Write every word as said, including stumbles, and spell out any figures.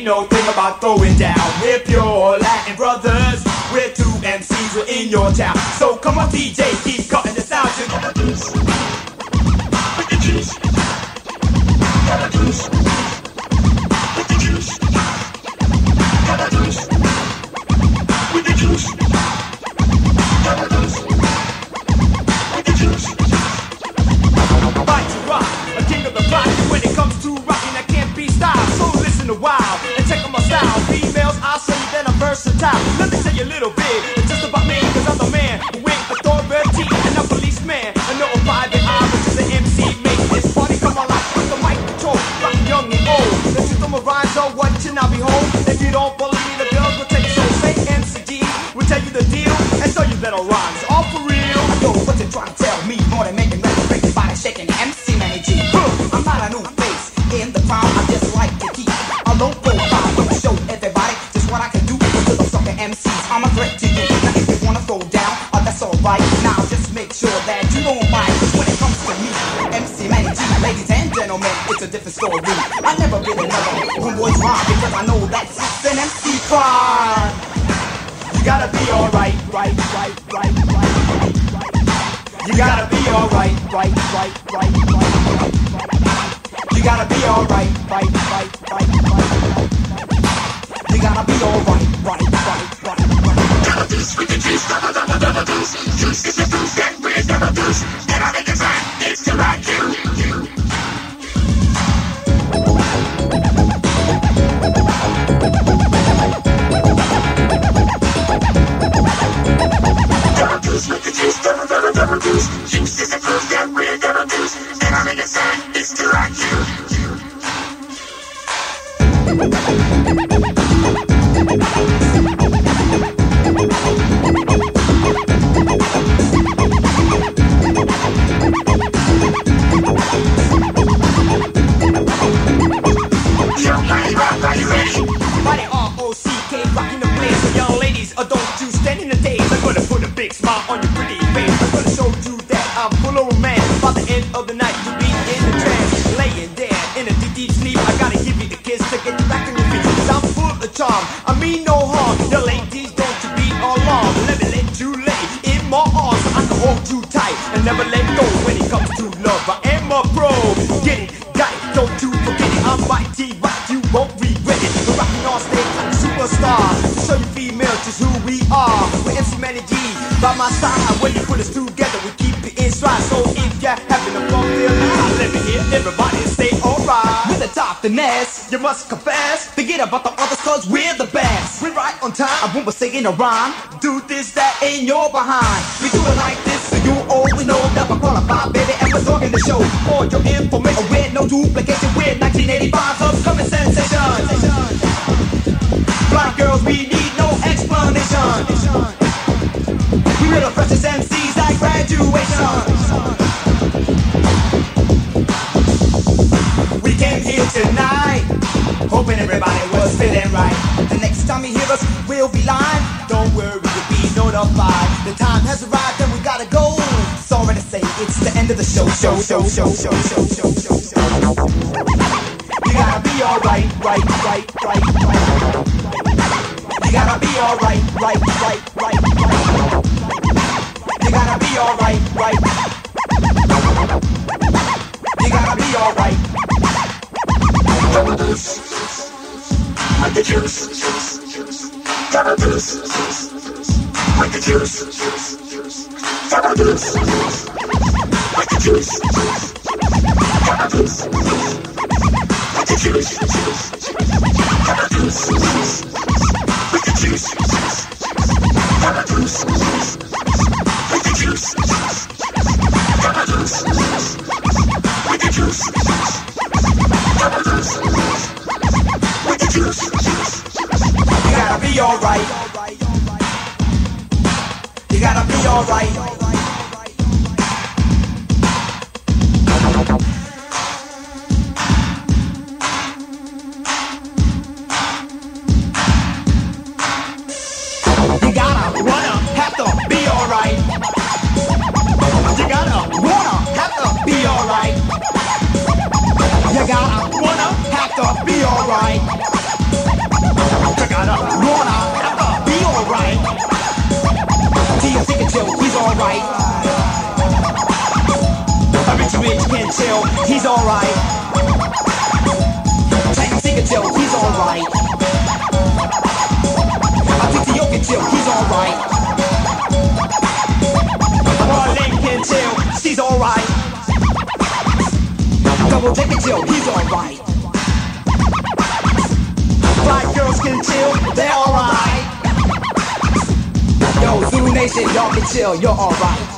no thing about throwing down. We're pure Latin brothers. We're two M Cs, we're in your town. So come on D J, keep cutting the sound. With the juice, with the juice, with the juice, with the juice, with the juice, with the juice, with the juice. Fight to rock, a king of the rock. When it comes to rocking, that can't be styled. So listen a while and check out my style. Females, I'll show you that I'm versatile. Let me tell you a little bit, it's just about me, cause I'm the man with authority and a policeman. And no private eye, but just an M C make this party come alive with the mic control. Rock young and old, the truth of my rhymes are what you now behold. If you don't believe me, the girls will tell you so. Say M C G, we'll tell you the deal and tell you that our rhymes all for real. Yo, what you trying to tell me? More than making records, break your body shaking. M C Manny G. I'm not a new face in the crowd. I just like to keep a low profile. I'm gonna show everybody just what I can do. Because I'm sucker M Cs, I'm a threat to you. Now if you wanna throw down, oh, that's alright. Now just make sure that you don't mind. Cause when it comes to me, M C Manny G, ladies and gentlemen, it's a different story. I never been another homeboy's rhyme because I know that's an M C crime. You gotta be alright, right, right, right, right, right, right. You gotta be alright, right, right, right, right, right, right. You gotta be alright, right, right, right, right, right. You gotta be alright, right, right, right, right. Double deuce with the juice, double double double deuce. Juice is the juice, and we're double deuce. And I think it's time, it's to rock you. Double deuce with the juice, double double double deuce. Juice is the proof that we're double deuce. And I think it's time, it's to rock you. Body R O C K, rocking the place. So young ladies, or don't you stand in the days. I'm gonna put a big smile on your pretty face. I'm gonna show you that I'm full of romance. By the end of the night, you'll be in the trance. Laying there in a deep, deep sleep. I gotta give you the kiss to get you back on your feet. Cause I'm full of charm, I mean no harm. The ladies, don't you be alarmed. Let me let you lay in my arms so I can hold you tight and never let go. When it comes to love, I am a pro. Get it, got it, don't you forget it. I'm mighty, rock, you won't regret it. We're rocking on stage like a superstar. To show you females just who we are. We're M C Manny G by my side. When you put us together, we keep it in stride. So if you're having a fun feel now, let me hear everybody say alright. We're the top finesse, You must confess, forget about the others cause we're the best. we're right on time. I won't be singing a rhyme, Do this, that, in your behind. We do it like this so you always know that we're qualified, baby, and we're talking the show. for your information. Oh, we're no duplication, we're nineteen eighty-five's upcoming sensation. Blind girls, we need no explanation. We're the freshest M Cs at graduation. We came here tonight, hoping everybody was feeling right. The next time you hear us, we'll be live. Don't worry, you'll be notified. The time has arrived and we gotta go. Sorry to say, it's the end of the show. Show, show, show, show, show, show, show, show. You gotta be alright, right, right, right, right. You gotta be alright, right, right, right, right. You gotta be alright, right. You gotta be alright. Double deuce with the juice. Double deuce with the juice. Double deuce with the juice. Double deuce with the juice. Double deuce with the juice. Double deuce with the juice. Double deuce with the juice. Double deuce with the juice. You gotta be alright. You gotta be alright. You gotta, wanna, have to be alright. You gotta, wanna, have to be alright. You gotta, wanna, have to be alright. Mitch can chill, he's alright. Tank can chill, he's alright. I think Theo can chill, he's alright. Marlene can chill, she's alright. Double J can chill, he's alright. Black girls can chill, they're alright. Yo, Zulu Nation, y'all can chill, you're alright.